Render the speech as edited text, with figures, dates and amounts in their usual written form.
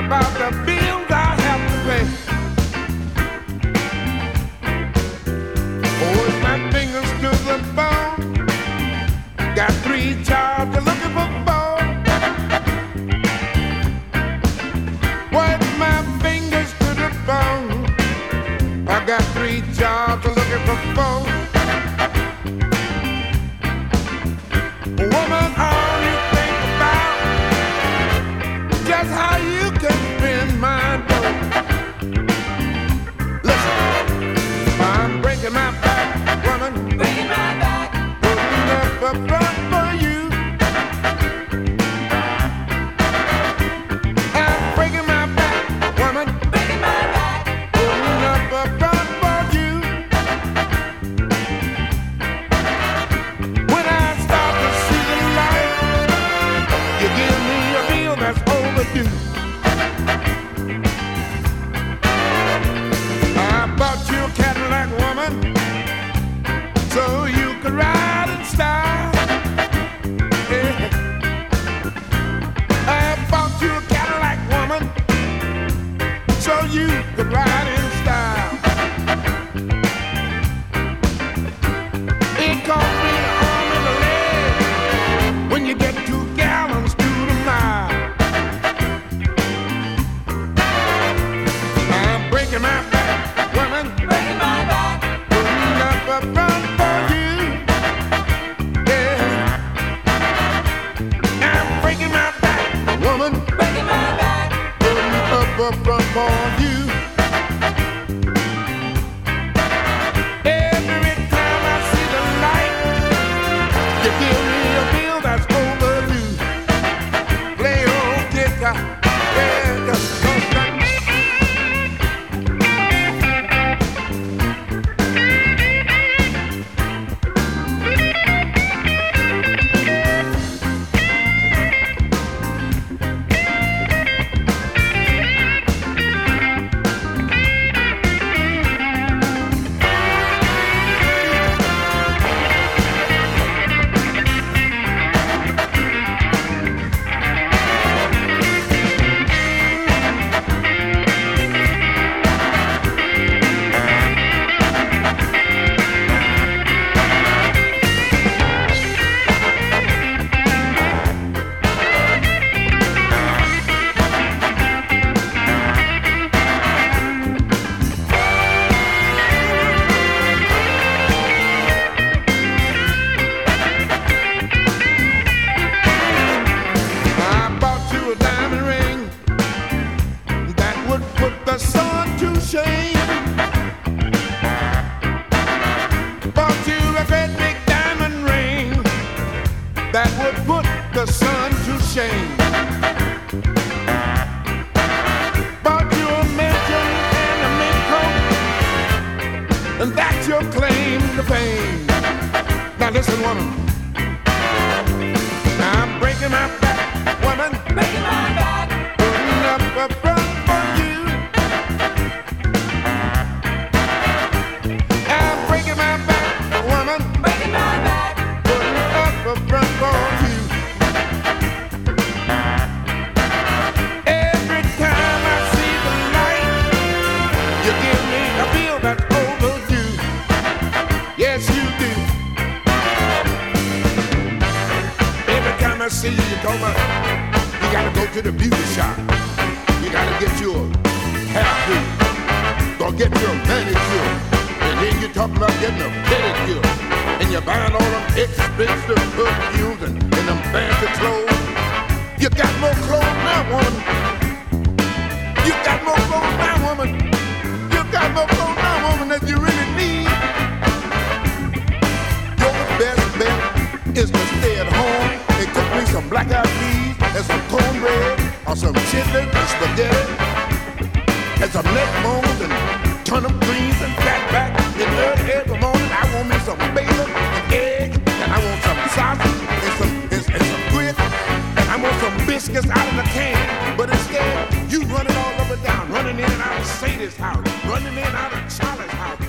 about the bills I have to pay. Hold my fingers to the bone. Got 3 jobs looking for 4. Work my fingers to the bone. I got 3 jobs looking for 4. Woman, all you think about just how you can spend my dough. Listen, I'm breaking my back, woman, Breaking my back, putting up a front for you. I'm breaking my back, woman, breaking my back. putting up a front for you. When I start to see the light, you give me a bill that's overdue. I bought you a Cadillac, woman, so you could ride in style. Yeah. I bought you a Cadillac, woman, so you could ride in style. It cost me an arm and a leg when you get 2 gallons to the mile. I'm breaking my back, woman, Breaking my back, putting up a front for you. Yeah, I'm breaking my back, woman, breaking my back. putting up a front for you. Every time I see the light, you give me a bill that's overdue. Play old guitar, yeah, just don't stop. I bought you a diamond ring that would put the sun to shame. Bought you a great big diamond ring that would put the sun to shame. Bought you a mansion and a mint coat, and that's your claim to fame. Now listen, woman, I'm breaking my back, woman, Breaking my back, putting up a front for you. I'm breaking my back, woman, breaking my back. putting up a front for you. Every time I see the light, you give me a bill that's overdue. Yes, you do. Every time I see you, Toma, you gotta go to the beauty shop. You gotta get you a hairdo, go get you a manicure, and then you talking about getting a pedicure, and you're buying all them expensive perfumes and them fancy clothes. You got more clothes now, woman. You got more clothes now, woman. You got more clothes now, woman, that you really need. Your best bet is to stay at home and cook me some black-eyed peas and some cornbread or some chitlins and spaghetti and some neck bones and turnip greens and fatback. And every morning I want me some bacon and egg, and I want some sausage and some grits, and I want some biscuits out of the can. But instead, you running all up and down, running in and out of Sadie's house, running in and out of Charlie's house,